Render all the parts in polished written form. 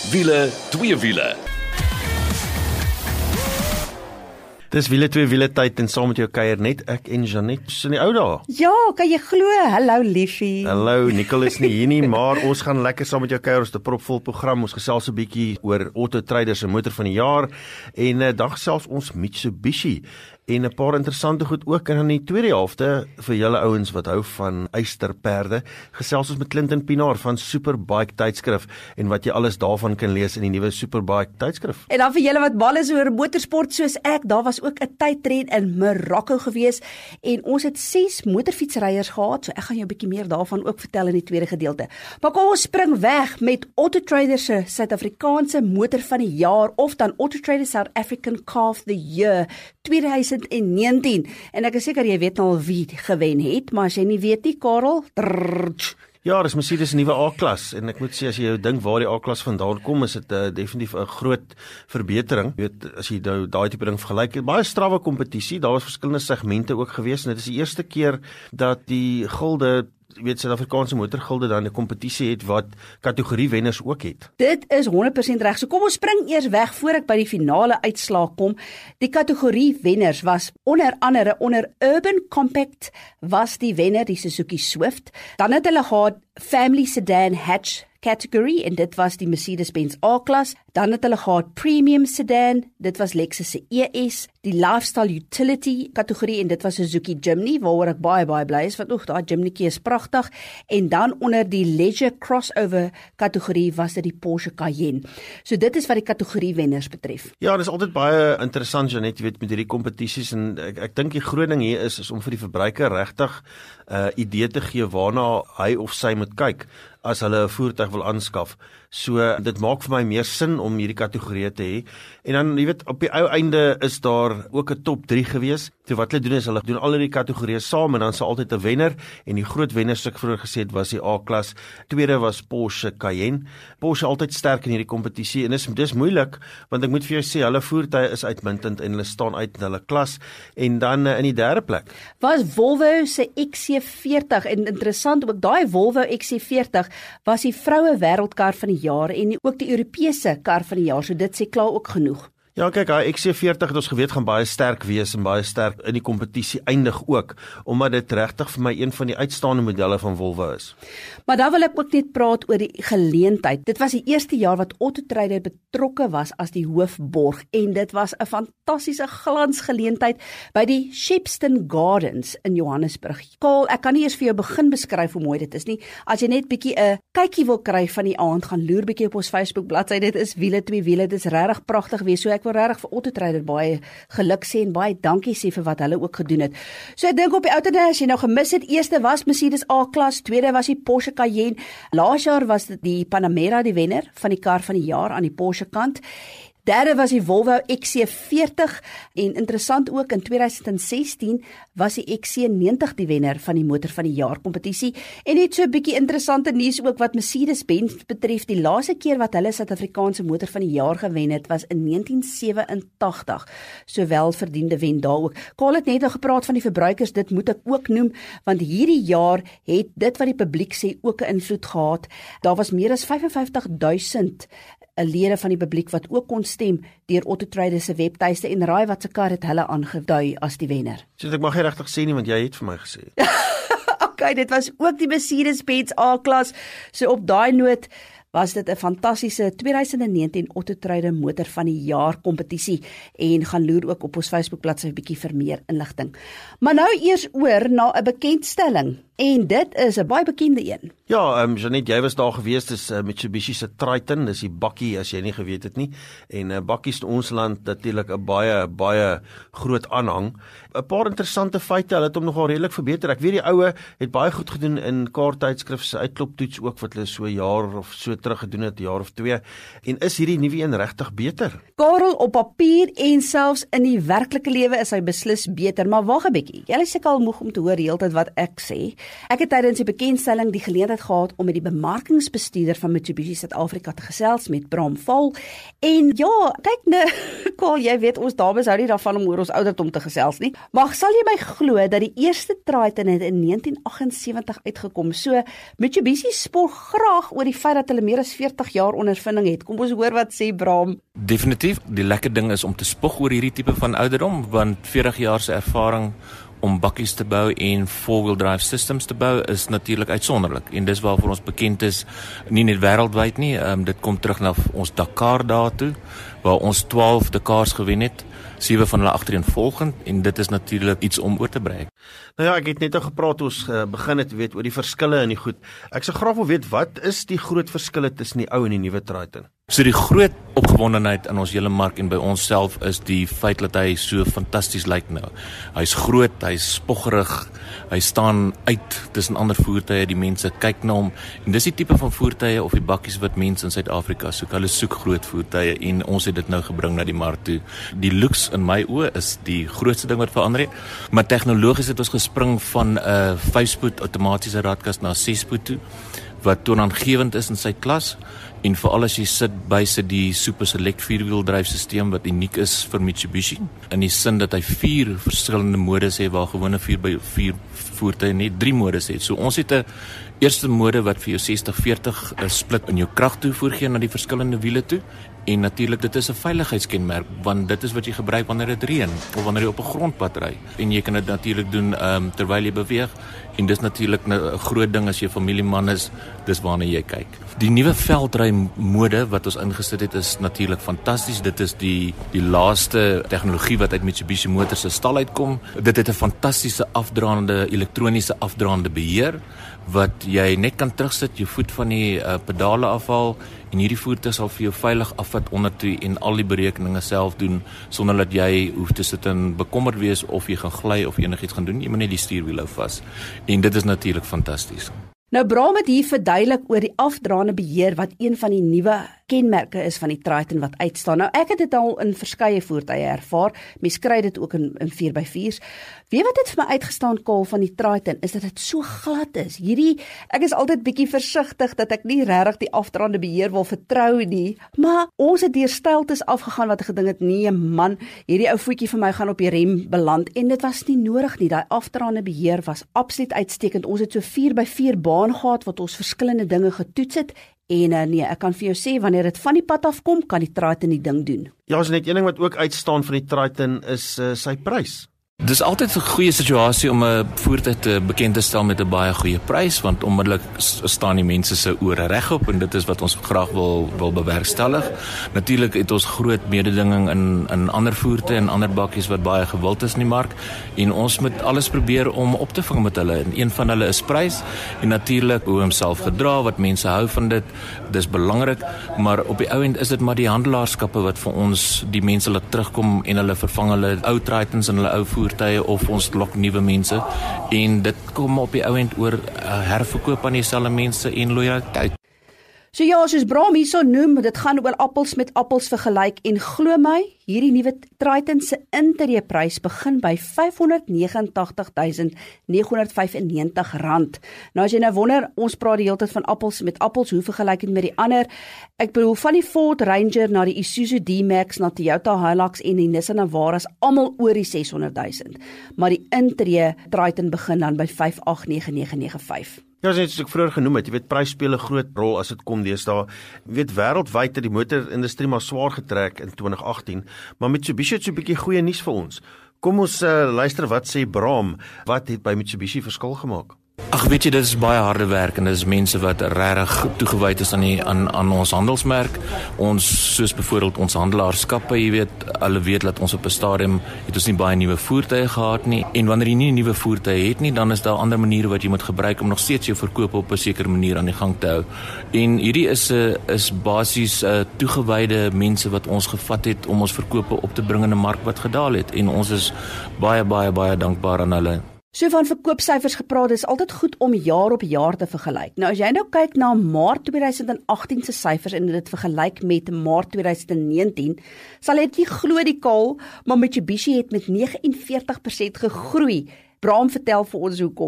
Wiele, twee wiele. Dis wiele twee wiele tyd en saam met jou kuier net ek en Janet in die ou dae. Ja, kan jy glo? Hallo liefie. Hallo, Nicole is nie hier nie, maar ons gaan lekker saam met jou kuier. Ons het 'n propvol program. Ons gesels 'n bietjie oor Auto Traders se motor van die jaar en dan gesels ons Mitsubishi en 'n paar interessante goed ook. En in die tweede helfte vir julle ouens wat hou van eysterperde, gesels ons met Clinton Pinaar van Superbike tydskrif en wat jy alles daarvan kan lees in die nuwe Superbike tydskrif. En dan vir julle wat mal is oor motorsport soos ek, daar was ook 'n tydren in Marokko gewees en ons het 6 motorfietsryers gehad, so ek gaan jou 'n bietjie meer daarvan ook vertel in die tweede gedeelte. Maar kom ons spring weg met Auto Traders se Suid-Afrikaanse motor van die jaar of dan Auto Traders South African Car of the Year 2019. En ek is seker jy weet nou al wie gewen het, maar as jy nie weet nie, Karel, Ja, dis Mercedes nuwe A-klas en ek moet sê as jy jou dink waar die A-klas vandaan kom, is dit definitief 'n groot verbetering. Jy weet, as jy nou daai tipe ding vergelyk, baie strawwe kompetisie, daar was verskillende segmente ook gewees en dit is die eerste keer dat die gilde Suid-Afrikaanse motorgilde dan 'n kompetisie het wat kategorie wenners ook het. Dit is 100% reg. So kom ons spring eers weg voor ek by die finale uitslaag kom. Die kategorie wenners was onder andere onder Urban Compact was die wenner die Suzuki Swift. Dan het hulle gehad Family Sedan Hatch category en dit was die Mercedes-Benz A-klas. Dan het hulle gehad Premium Sedan, dit was Lexus se ES, die Lifestyle Utility kategorie en dit was Suzuki Jimny, waaroor ek baie bly is, want daai Jimnykie is pragtig. En dan onder die Leisure Crossover kategorie was dit die Porsche Cayenne. So dit is wat die kategorie wenners betref. Ja, dit is altyd baie interessant, Janet, jy weet, met hierdie kompetisies en ek dink die groot ding hier is om vir die verbruiker regtig idee te gee waarna hy of sy moet kyk as hulle 'n voertuig wil aanskaf. So dit maak vir my meer sin om hierdie kategorieë te hê. En dan, jy weet, op die ou einde is daar ook 'n top 3 gewees. So wat hulle doen is hulle doen al die kategorieë saam en dan is altyd 'n wenner en die groot wenners soos ek vroeër gesê het was die A-klas. Tweede was Porsche Cayenne. Porsche altyd sterk in hierdie kompetisie en dis moeilik want ek moet vir jou sê hulle voertuie is uitmuntend en hulle staan uit in hulle klas. En dan in die derde plek was Volvo se XC40 en interessant ook daai Volvo XC40 was die vroue wêreldkar van die jaar en ook die Europese kar van die jaar, so dit sê klaar ook genoeg. Ja, kyk, hy XC40 het ons geweet gaan baie sterk wees en baie sterk in die kompetisie eindig ook, omdat dit regtig vir my een van die uitstaande modelle van Volvo is. Maar dan wil ek ook net praat oor die geleentheid. Dit was die eerste jaar wat Auto Trader betrokke was as die hoofborg en dit was 'n fantastiese glansgeleentheid by die Shepstone Gardens in Johannesburg. Karel, ek kan nie eers vir jou begin beskryf hoe mooi dit is nie. As jy net bietjie 'n kykie wil kry van die aand, gaan loer bietjie op ons Facebook bladsy. Dit is wiele twee wiele, dit is regtig pragtig wees. So ek wil regtig vir Auto Trader baie geluk sê en baie dankie sê vir wat hulle ook gedoen het. So ek dink op die ou tyd as jy nou gemis het, eerste was Mercedes A-klas, tweede was die Porsche Cayenne. Laas jaar was dit die Panamera die wenner van die kar van die jaar aan die Porsche kant. Derde was die Volvo XC40 en interessant ook in 2016 was die XC90 die wenner van die motor van die jaar kompetisie. En net so 'n bietjie interessante nuus ook wat Mercedes-Benz betref. Die laaste keer wat hulle Suid-Afrikaanse motor van die jaar gewen het was in 1987. Sowel verdiende wen daar ook. Karel het net gepraat van die verbruikers, dit moet ek ook noem want hierdie jaar het dit wat die publiek sê ook 'n invloed gehad. Daar was meer as 55,000 lede van die publiek wat ook kon stem deur Auto Trader se webtuiste en raai wat se kar het hulle aangedui as die wenner. So ek mag nie regtig sê nie want jy het vir my gesê. Okay, dit was ook die Mercedes-Benz A-klas. So op daai noot was dit 'n fantastiese 2019 Auto Trader motor van die jaar kompetisie en gaan loer ook op ons Facebook bladsy 'n bietjie vir meer inligting. Maar nou eers oor na 'n bekendstelling. En dit is 'n baie bekende een. Ja, Janet, jy was daar gewees, dis Mitsubishi se Triton, dis die bakkie as jy nie geweet het nie. En bakkies in ons land natuurlik 'n baie groot aanhang. 'n Paar interessante feite, hulle het hom nogal redelik verbeter. Ek weet die oue het baie goed gedoen in kaarttydskrif se uitkloptoets ook wat hulle so 'n jaar of so terug gedoen het, 'n jaar of 2. En is hierdie nuwe een regtig beter? Karel, op papier en selfs in die werklike lewe is hy beslis beter, maar wag 'n bietjie. Jy is seker al moeg om te hoor heeltyd wat ek sê. Ek het tydens die bekendstelling die geleentheid gehad om met die bemarkingsbestuurder van Mitsubishi Suid-Afrika te gesels met Bram Val. En ja, kyk nou, Karl, jy weet ons dames hou nie daarvan om oor ons ouderdom te gesels nie. Maar sal jy my glo dat die eerste Triton het in 1978 uitgekom? So Mitsubishi spog graag oor die feit dat hulle meer as 40 jaar ondervinding het. Kom ons hoor wat sê Bram. Definitief, die lekker ding is om te spog oor hierdie tipe van ouderdom, want 40 jaar se ervaring om bakkies te bou en four-wheel drive systems te bou is natuurlik uitsonderlik. En dis waarvoor ons bekend is, nie net wêreldwyd nie, dit kom terug na ons Dakar daartoe, waar ons 12 Dakars gewen het, 7 van hulle agtereenvolgend, en dit is natuurlik iets om oor te brei. Nou ja, ek het net al gepraat, ons begin het weet oor die verskille in die goed. Ek sou graag wil weet, wat is die groot verskille tussen die ou en die nuwe Triton? So die groot opgewondenheid in ons hele mark en by ons self is die feit dat hy so fantasties lyk nou. Hy's groot, hy's spoggerig, hy staan uit tussen ander voertuie, die mense kyk na hom, en dis die tipe van voertuie of die bakkies wat mense in Suid-Afrika soek. Hulle soek groot voertuie en ons het dit nou gebring na die mark toe. Die looks in my oë is die grootste ding wat verander het, maar tegnologies het ons gespring van 'n 5-spoed outomatiese raadkas na 6-spoed toe, wat toonaangewend is in sy klas, en veral as jy sit die Super Select 4-wheel dryfstelsel wat uniek is vir Mitsubishi, in die sin dat hy 4 verskillende modes het, waar gewone 4x4 voertuie net 3 modes het. So ons het 'n eerste mode wat vir jou 60-40 split in jou krag toe voorgee na die verskillende wiele toe, en natuurlik dit is 'n veiligheidskenmerk, want dit is wat jy gebruik wanneer dit reën, of wanneer jy op 'n grondpad ry, en jy kan dit natuurlik doen terwyl jy beweeg, en dis natuurlik 'n groot ding as jy familieman is, dis waarna jy kyk. Die nuwe veldry mode wat ons ingesit het is natuurlik fantasties. Dit is die laaste tegnologie wat uit Mitsubishi Motors se stal uitkom. Dit het 'n fantastiese elektroniese afdraande beheer, wat jy net kan terugsit, jou voet van die pedale afhaal, en hierdie voertuig sal vir jou veilig afvat ondertoe en al die berekeninge self doen, sonder dat jy hoef te sit en bekommerd wees of jy gaan gly of enigiets gaan doen. Jy moet net die stuurwiel hou vas. En dit is natuurlik fantasties. Nou Bram het hier verduidelik oor die afdraande beheer wat een van die nuwe kenmerke is van die Triton wat uitstaan. Nou ek het dit al in verskeie voertuie ervaar. Mens kry dit ook in 4x4's. Weet wat het vir my uitgestaan, Karl, van die Triton, is dat dit so glad is. Ek is altyd bietjie versigtig dat ek nie regtig die afdraande beheer wil vertrou nie, maar ons het deur styltes afgegaan wat ek gedink het, nee man, hierdie ou voetjie vir my gaan op die rem beland, en dit was nie nodig nie. Daai afdraande beheer was absoluut uitstekend. Ons het so 4x4 baan gehad wat ons verskillende dinge getoets het. En nee, ek kan vir jou sê, wanneer dit van die pad afkom, kan die Triton die ding doen. Ja, as net een ding wat ook uitstaan van die Triton is sy prys. Dis altyd 'n goeie situasie om 'n voertuig bekend te stel met 'n baie goeie prys, want onmiddellik staan die mense se ore regop, en dit is wat ons graag wil bewerkstellig. Natuurlik het ons groot mededinging in ander voertuie en ander bakkies wat baie gewild is in die mark, en ons moet alles probeer om op te vang met hulle, en een van hulle is prys, en natuurlik hoe homself gedra, wat mense hou van dit, dis belangrik, maar op die ou end is dit maar die handelaarskappe wat vir ons die mense laat terugkom, en hulle vervang hulle ou Tritons en hulle ou voertuie, of ons lok nuwe mense, en dit kom op die ou end oor herverkoop aan dieselfde mense en loyaliteit. So ja, soos Bram hierso noem, dit gaan oor appels met appels vergelyk, en glo my, hierdie nuwe Triton se interieurprys begin by R589.995. Nou as jy nou wonder, ons praat die hele tyd van appels met appels, hoe vergelyk dit met die ander? Ek bedoel, van die Ford Ranger na die Isuzu D-Max, na Toyota Hilux en die Nissan Navara is almal oor die 600.000. Maar die interieur Triton begin dan by 589.995. Ja, soos ek vroeër genoem het, jy weet, prys speel 'n groot rol as dit kom deesdae. Jy weet, wêreldwyd het die motorindustrie maar swaar getrek in 2018, maar Mitsubishi het so 'n bietjie goeie nuus vir ons. Kom ons luister wat sê Bram, wat het by Mitsubishi verskil gemaak? Ag, weet jy, dit is baie harde werk, en dit is mense wat regtig toegewyd is aan ons handelsmerk. Ons, soos byvoorbeeld ons handelaarskappe, jy weet, hulle weet dat ons op 'n stadium het ons nie baie nuwe voertuie gehad nie, en wanneer jy nie nuwe voertuie het nie, dan is daar ander maniere wat jy moet gebruik om nog steeds jou verkoop op 'n sekere manier aan die gang te hou. En hierdie is basies toegewyde mense wat ons gevat het om ons verkope op te bring in 'n mark wat gedaal het, en ons is baie dankbaar aan hulle. So van verkoopsyfers gepraat, is altyd goed om jaar op jaar te vergelyk. Nou as jy nou kyk na Maart 2018 se syfers en dit vergelyk met Maart 2019, sal jy nie glo die Karl, maar Mitsubishi het met 49% gegroei. Bram, vertel vir ons hoekom.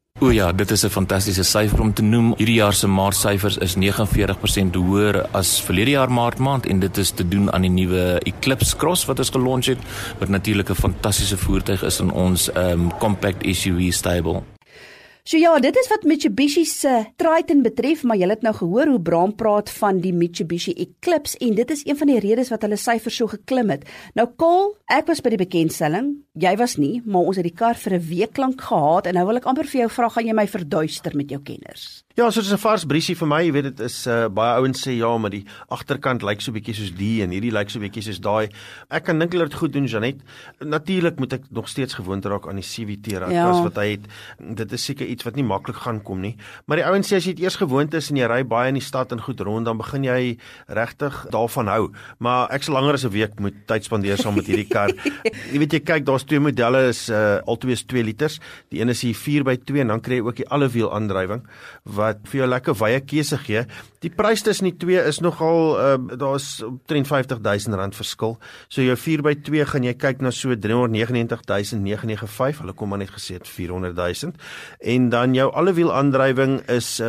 O ja, dit is 'n fantastiese syfer om te noem. Hierdie jaar se Maart-syfers is 49% hoër as verlede jaar Maart en dit is te doen aan die nuwe Eclipse Cross wat ons gelunch het, wat natuurlik 'n fantastiese voertuig is in ons compact SUV stable. So ja, dit is wat Mitsubishi se Triton betref, maar julle het nou gehoor hoe Bram praat van die Mitsubishi Eclipse en dit is een van die redes wat hulle syfers so geklim het. Nou Cole, ek was by die bekendstelling, jy was nie, maar ons het die kar vir 'n week lank gehad en nou wil ek amper vir jou vra, gaan jy my verduister met jou kenners? Ja, so dit is 'n vars briesie vir my, jy weet dit is baie ouens sê ja, maar die agterkant lyk so bietjie soos die en hierdie lyk so bietjie soos daai. Ek kan dink hulle het goed doen, Janet. Natuurlik moet ek nog steeds gewoond raak aan die CVT ratkas wat hy het. Dit is seker iets wat nie maklik gaan kom nie. Maar die ouens sê as jy dit eers gewoond is en jy ry baie in die stad en goed rond, dan begin jy regtig daarvan hou. Maar ek sal langer as 'n week moet tyd spandeer saam met hierdie kar. Jy weet jy kyk, daar's twee modelle is albei is 2 liters. Die een is die 4x2 en dan kry jy ook die allewiel aandrywing wat vir jou lekker wye keuse gee. Die prys tussen die twee is nogal daar's omtrent R50,000 verskil. So jou 4x2 gaan jy kyk na so 399,995. Hulle kom maar net gesê het 400,000 en dan jou allewiel aandrywing is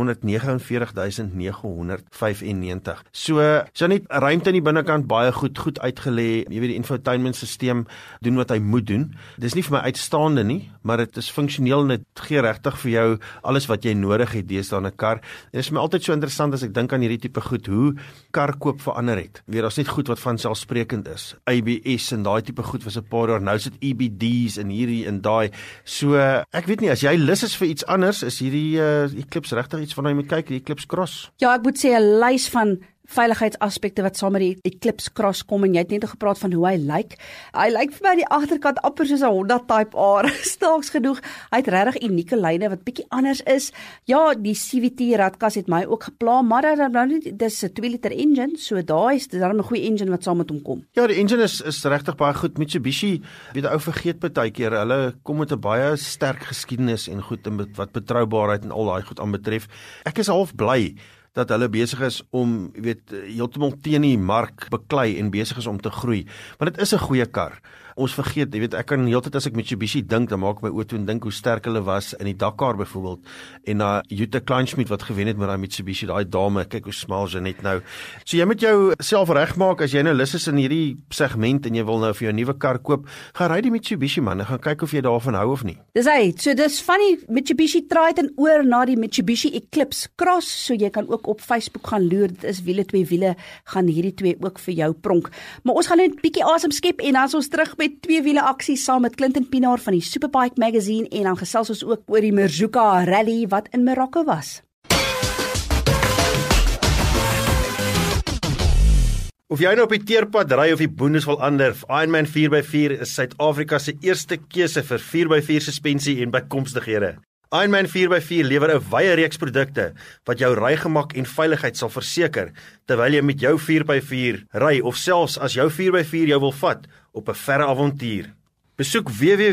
449,995. So net ruimte in die binnekant baie goed uitgelê. Jy weet die infotainmentstelsel doen wat hy moet doen. Dis nie vir my uitstaande nie, maar dit is funksioneel en dit gee regtig vir jou alles wat jy nodig het deesdae in 'n kar. Dit is my altyd so interessant as ek dink aan hierdie tipe goed, hoe karkoop verander het. Weer daar's net goed wat vanselfsprekend is. ABS en daai tipe goed was 'n paar jaar. Nou is dit EBDs en hierdie en daai. So ek weet nie, as jy lus is vir iets anders, is hierdie Eclipse regtig iets waarna jy moet kyk, die Eclipse Cross. Ja, ek moet sê 'n lys van veiligheidsaspekte wat saam met die Eclipse Cross kom en jy het net gepraat van hoe hy lyk. Hy lyk vir my die agterkant amper soos 'n Honda Type R. Staaks genoeg. Hy het regtig unieke lyne wat bietjie anders is. Ja, die CVT ratkas het my ook gepla, maar dis 'n 2 liter engine, so daai is daarom 'n goeie engine wat saam met hom kom. Ja, die engine is regtig baie goed. Mitsubishi, weet ou vergeet baie keer, hulle kom met 'n baie sterk geskiedenis en goed en wat betroubaarheid en al daai goed aanbetref. Ek is half bly dat hulle besig is om, heeltemal teen die mark beklei en besig is om te groei. Maar dit is 'n goeie kar. Ons vergeet, ek kan heeltyd as ek Mitsubishi dink, dan maak my oor toe en dink hoe sterk hulle was in die Dakar byvoorbeeld en na Jutta Kleinschmidt wat gewen het met daai Mitsubishi, daai dame, kyk hoe smal sy net nou. So jy moet jou self regmaak as jy nou lus is in hierdie segment en jy wil nou vir jou 'n nuwe kar koop, gaan ry die Mitsubishi man, en gaan kyk of jy daarvan hou of nie. Dis hy, so dis van die Mitsubishi Triton oor na die Mitsubishi Eclipse Cross, so jy kan ook op Facebook gaan loer, dit is wiele 2 wiele, gaan hierdie twee ook vir jou pronk. Maar ons gaan net 'n bietjie asem skep en dan is ons terug met 2 wiele aksie saam met Clinton Pinaar van die Superbike Magazine en dan gesels ons ook oor die Merzuka Rally wat in Marokko was. Of jy nou op die teerpad ry of die boondes wil ander, Ironman 4x4 is Suid-Afrika se eerste keuse vir 4x4 suspensie en bykomstighede. Ironman 4x4 lewer 'n wye reeks produkte wat jou rygemak en veiligheid sal verseker terwyl jy met jou 4x4 ry of selfs as jou 4x4 jou wil vat op 'n verre avontuur. Besoek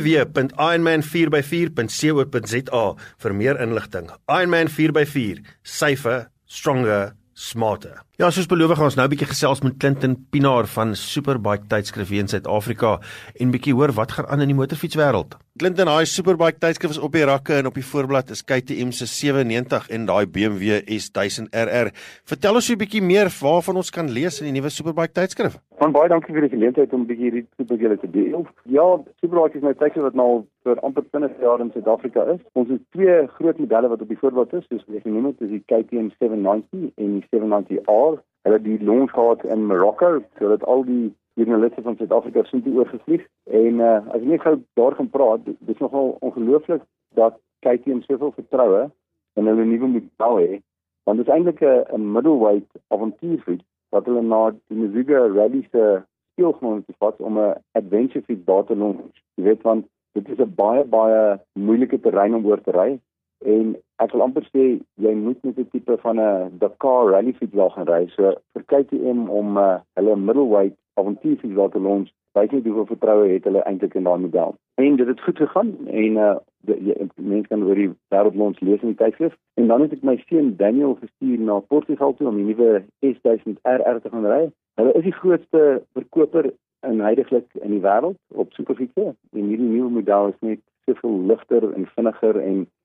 www.ironman4x4.co.za vir meer inligting. Ironman 4x4, safer, stronger, smarter. Ja, soos beloof gaan ons nou 'n bietjie gesels met Clinton Pinaar van Superbike tydskrif in Suid-Afrika en bietjie hoor wat gaan aan in die motorfietswêreld. Clinton, daai Superbike tydskrif is op die rakke en op die voorblad is KTM se 97 en daai BMW S1000 RR. Vertel ons 'n bietjie meer waarvan ons kan lees in die nuwe Superbike tydskrif. Baie dankie vir die geleentheid om 'n bietjie hierdie met julle te deel. Ja, Superbike is nou tydskrif wat nou vir amper 20 jaar in Suid-Afrika is. Ons het 2 groot modelle wat op die voorblad is, soos ek genoem het, dis die KTM 790 en die 790R. Hulle het die launch gehad in Marokko, sodat al die joernaliste van Suid-Afrika so toe oorgevlieg. En as ek net gou daar gaan praat, dis nogal ongelooflik dat KTM soveel vertroue in hulle nuwe model het, want dit is eintlik 'n middleweight avontuurfiets wat hulle na die Merzuka Rally se speelgrond te vat om 'n adventure fiets daar te launch. Jy weet, want dit is 'n baie moeilike terrein om oor te ry. En ek wil amper sê, jy moet met 'n tipe van 'n Dakar Rally fiets wel gaan ry. So vir KTM om hulle middleweight avontuurfiets daar te launch, weet jy hoeveel vertroue het hulle eintlik in daai model. En dit het goed gegaan en mense kan oor die wêreldlaunch lees in die tydskrif. En dan het ek my seun Daniel gestuur na Portugal toe om die nuwe S1000 RR te gaan ry. Hulle is die grootste verkoper heidaglik in die wêreld op superfietsse. En hierdie nuwe model is net soveel ligter en vinniger en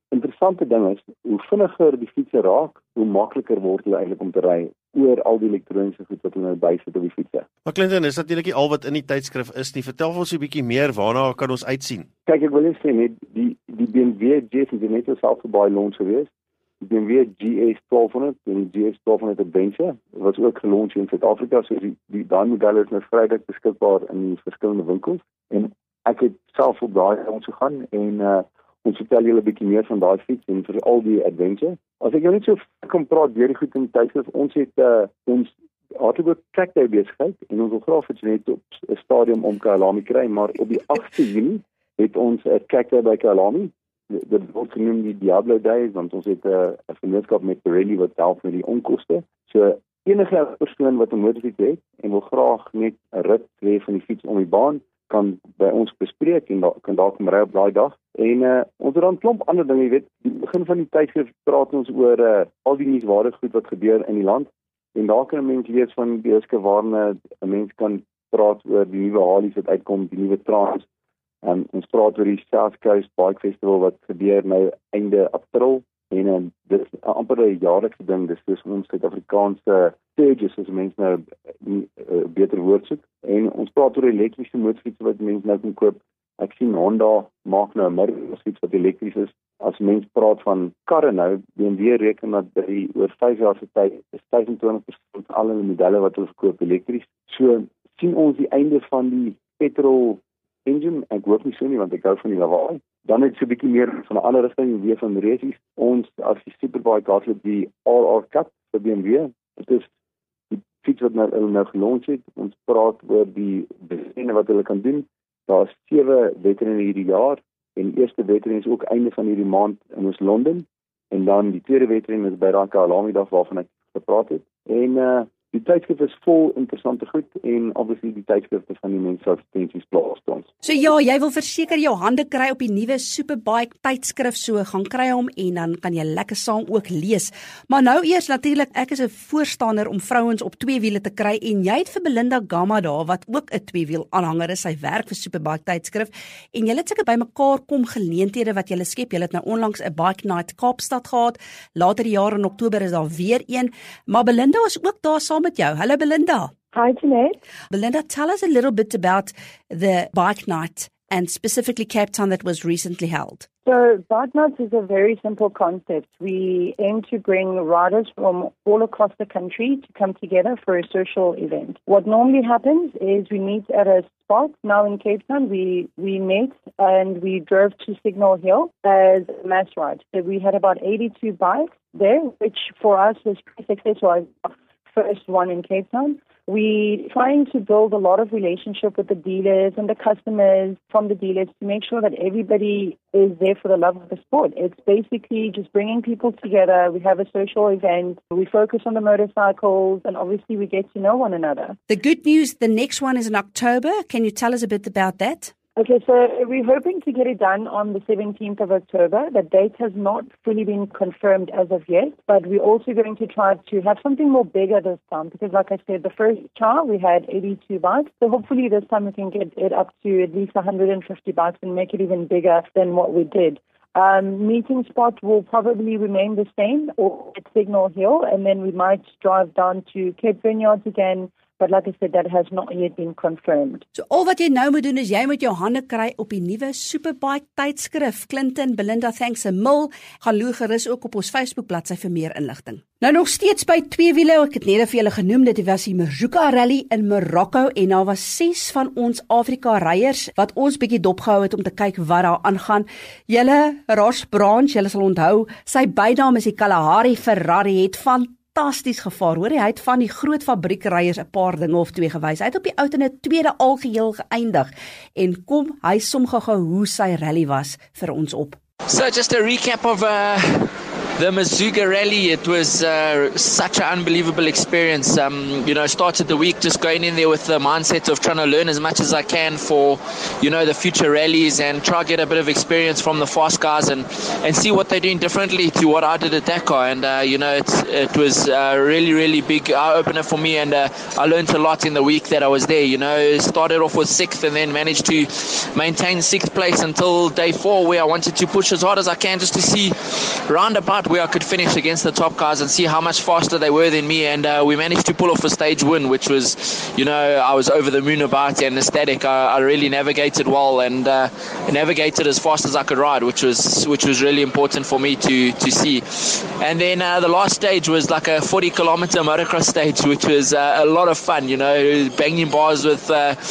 interessante ding is, hoe vinniger die fietsse raak, hoe makliker word hulle eintlik om te ry oor al die elektroniese goed wat hulle nou bysit op die fietsse. Maar Clinton, is natuurlik nie al wat in die tydskrif is nie. Vertel ons 'n bietjie meer, waarna kan ons uitsien? Kyk, ek wil net sê net die BMW GS is net self baie launch geweest. Die BMW GS 1200 en die GS 1200 Adventure was ook gelunch in Suid-Afrika, so daai modelle is nou vrylik beskikbaar in die verskillende winkels. En ek het self op daai ons gegaan en ons vertel julle 'n bietjie meer van daai fiets en vir al die Adventure. As ek jou net so kan praat deur die goed in die tydskrif, ons het ons hardloop trackday besigheid en ons wil graag vir net op 'n stadium om Kyalami kry, maar op die 8de Junie het ons 'n trackday by Kyalami. Dit word genoem die Diablo Days, want ons het 'n vennootskap met Pirelli wat help met die onkoste. So enige persoon wat 'n motorfiets het en wil graag net 'n rit hê van die fiets om die baan, kan by ons bespreek en kan daar kom ry op daai dag. En ons het dan 'n klomp ander dinge, jy weet, die begin van die tydskrif praat ons oor al die nuuswaardige goed wat gebeur in die land. En daar kan 'n mens lees van beurske waarna 'n mens kan praat oor die nuwe Harleys wat uitkom, die nuwe Trans. Ons praat oor die South Coast Bike Festival wat gebeur nou einde April. En dit is amper 'n jaarlikse ding, dis soos ons Suid-Afrikaanse stages, as mense nou 'n beter woord soek. En ons praat oor elektriese motorfietsse wat mense nou kan koop. Ek sien Honda maak nou 'n motorfiets wat elektries is. As mens praat van karre nou, BMW reken dat oor 5 jaar se tyd is 25% van al hulle modelle wat hulle verkoop elektries. So sien ons die einde van die petrol engine. Ek hoop nie so nie, want ek hou van die lawaai. Dan het so 'n bietjie meer van 'n ander rigting weer van resies. Ons as die Superbike hardloop die RR Cup vir BMW. Dit is die fiets wat nou gelunch het. Ons praat oor die wedrenne wat hulle kan doen. Daar is 7 wedrenne hierdie jaar en die eerste wedren is ook einde van hierdie maand in ons Londen en dan die tweede wedren is by daai Kyalami dag waarvan ek gepraat het. En die tydskrif is vol interessante goed en obviously die tydskrifte van die mense wat tensies plaas ons. So ja, jy wil verseker jou hande kry op die nuwe Superbike tydskrif, so gaan kry hom en dan kan jy lekker saam ook lees. Maar nou eers natuurlik, ek is 'n voorstander om vrouens op 2 wiele te kry en jy het vir Belinda Gama daar wat ook 'n 2-wiel aanhanger is, sy werk vir Superbike tydskrif en julle het seker bymekaar kom geleenthede wat julle skep. Julle het nou onlangs 'n Bike Night Kaapstad gehad. Later die jaar in Oktober is daar weer een, maar Belinda is ook daar saam met jou. Hallo Belinda. Hi Jeanette. Belinda, tell us a little bit about the Bike Night and specifically Cape Town that was recently held. So Bike Night is a very simple concept. We aim to bring riders from all across the country to come together for a social event. What normally happens is we meet at a spot. Now in Cape Town, we met and we drove to Signal Hill as a mass ride. So we had about 82 bikes there, which for us was pretty successful. First one in Cape Town. We're trying to build a lot of relationship with the dealers and the customers from the dealers to make sure that everybody is there for the love of the sport. It's basically just bringing people together. We have a social event. We focus on the motorcycles and obviously we get to know one another. The good news, the next one is in October. Can you tell us a bit about that? Okay, so we're hoping to get it done on the 17th of October. The date has not fully been confirmed as of yet, but we're also going to try to have something more bigger this time because, like I said, the first trial we had 82 bikes. So hopefully this time we can get it up to at least 150 bikes and make it even bigger than what we did. Meeting spot will probably remain the same or at Signal Hill, and then we might drive down to Cape Vineyards again. But like I said, that has not yet been confirmed. So al wat jy nou moet doen is jy moet jou hande kry op die nuwe Superbike tydskrif. Clinton, Belinda, thanks a mil. Gaan loer gerus ook op ons Facebook bladsy vir meer inligting. Nou nog steeds by 2 wiele, ek het net vir julle genoem, dit was die Mazuka Rally in Marokko en daar was 6 van ons Afrika ryers wat ons bietjie dopgehou het om te kyk wat daar aangaan. Julle Ross Branch, julle sal onthou, sy bynaam is die Kalahari Ferrari, het fantasties gevaar. Hoor, hy het van die groot fabriekryers 'n paar dinge of twee gewys. Hy het op die oud in 'n tweede algeheel geëindig. En kom, hy som gou hoe sy rally was vir ons op. So just a recap of The Mazuga Rally, it was such an unbelievable experience. Started the week just going in there with the mindset of trying to learn as much as I can for, the future rallies and try to get a bit of experience from the fast guys and see what they're doing differently to what I did at Dakar. And, it was a really, really big eye-opener for me, and I learned a lot in the week that I was there. Started off with 6th and then managed to maintain 6th place until day 4, where I wanted to push as hard as I can just to see roundabout where I could finish against the top guys and see how much faster they were than me. And we managed to pull off a stage win, which was, I was over the moon about and ecstatic. I really navigated well and navigated as fast as I could ride, which was really important for me to see. And then the last stage was like a 40-kilometer motocross stage, which was a lot of fun, banging bars with,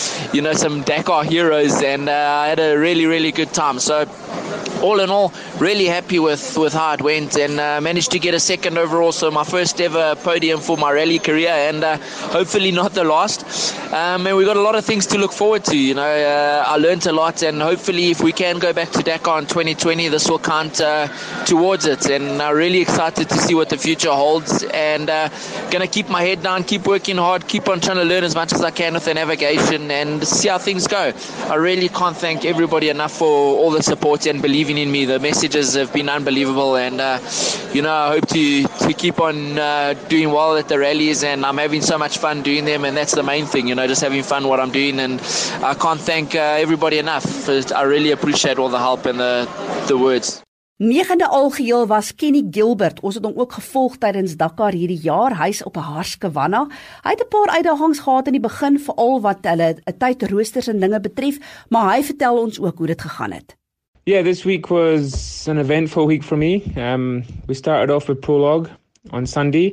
some Dakar heroes, and I had a really, really good time. So all in all, really happy with how it went, and managed to get a 2nd overall, so my first ever podium for my rally career, and hopefully not the last. And we got a lot of things to look forward to. I learned a lot, and hopefully if we can go back to Dakar in 2020, this will count towards it. And I'm really excited to see what the future holds, and going to keep my head down, keep working hard, keep on trying to learn as much as I can with the navigation and see how things go. I really can't thank everybody enough for all the support and believing in me. The messages have been unbelievable, and I hope to keep on doing well at the rallies, and I'm having so much fun doing them, and that's the main thing, just having fun what I'm doing. And I can't thank everybody enough. I really appreciate all the help and the words. 9de algeheel was Kenny Gilbert. Ons het hom ook gevolg tydens Dakar hierdie jaar. Hy's op 'n Harskavanna. Hy het 'n paar uitdagings gehad in die begin, veral wat hulle tydroosters en dinge betref, maar hy vertel ons ook hoe dit gegaan het. Yeah, this week was an eventful week for me. We started off with prologue on Sunday.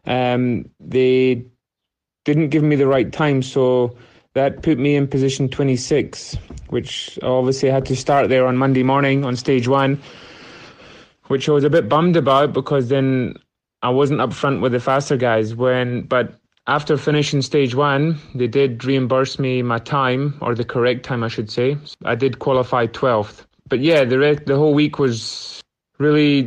They didn't give me the right time, so that put me in position 26, which obviously I had to start there on Monday morning on stage 1, which I was a bit bummed about because then I wasn't up front with the faster guys. But after finishing stage 1, they did reimburse me my time, or the correct time I should say. I did qualify 12th. But yeah, the whole week was really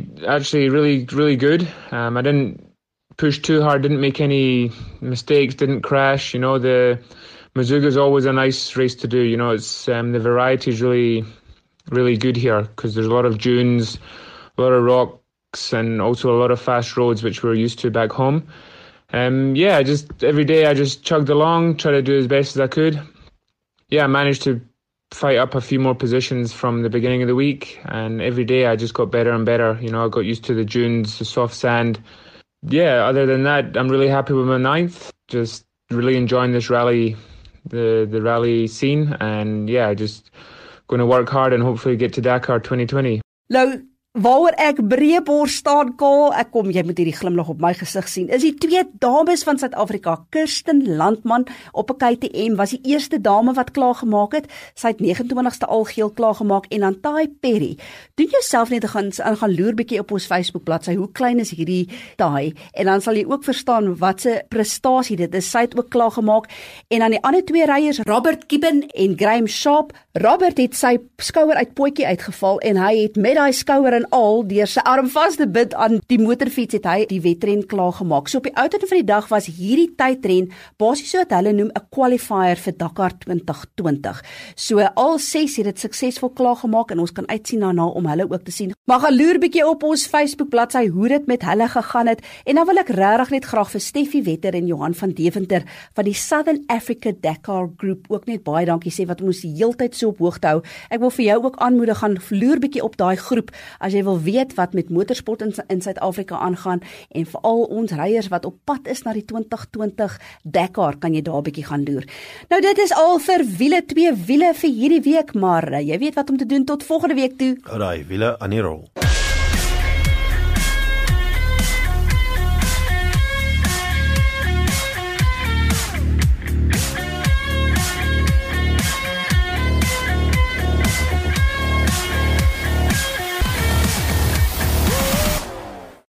good. I didn't push too hard, didn't make any mistakes, didn't crash. The Mazuga is always a nice race to do. It's the variety is really, really good here because there's a lot of dunes, a lot of rocks, and also a lot of fast roads, which we're used to back home. Every day I just chugged along, tried to do as best as I could. Yeah, I managed to fight up a few more positions from the beginning of the week, and every day I just got better and better. I got used to the dunes, the soft sand. Yeah, other than that, I'm really happy with my 9th. Just really enjoying this rally, the rally scene, and yeah, just going to work hard and hopefully get to Dakar 2020. Lou, waaroor ek breëbors staan, Kaal, jy moet hierdie glimlag op my gesig sien, is die 2 dames van Suid-Afrika. Kirsten Landman op 'n KTM was die eerste dame wat klaargemaak het. Sy het 29ste algeheel klaargemaak, en dan Tai Perry. Doen jouself net gaan loer bietjie op ons Facebook bladsy, hoe klein is hierdie Tai, en dan sal jy ook verstaan wat se prestasie dit is. Sy het ook klaargemaak, en dan die ander 2 ryers, Robert Gibbon en Graham Sharp. Robert het sy skouer uit potjie uitgeval, en hy het met daai skouer en al deur sy arm vas te bid aan die motorfiets het hy die wedren klaargemaak. So op die ouderdom van die dag was hierdie tydren basies so wat hulle noem 'n qualifier vir Dakar 2020. So al 6 het dit suksesvol klaargemaak, en ons kan uitsien daarna om hulle ook te sien. Maar gaan loer bietjie op ons Facebook bladsy hoe dit met hulle gegaan het, en dan wil ek regtig net graag vir Steffie Wetter en Johan van Deventer van die Southern Africa Dakar Group ook net baie dankie sê, wat ons die heeltyd so op hoogte hou. Ek wil vir jou ook aanmoedig, gaan loer bietjie op daai groep as jy wil weet wat met motorsport in Suid-Afrika aangaan, en veral ons ryers wat op pad is na die 2020 Dakar, kan jy daar 'n bietjie gaan loer. Nou dit is al vir wiele 2 wiele vir hierdie week, maar jy weet wat om te doen tot volgende week toe. Alraai, wiele aan die rol.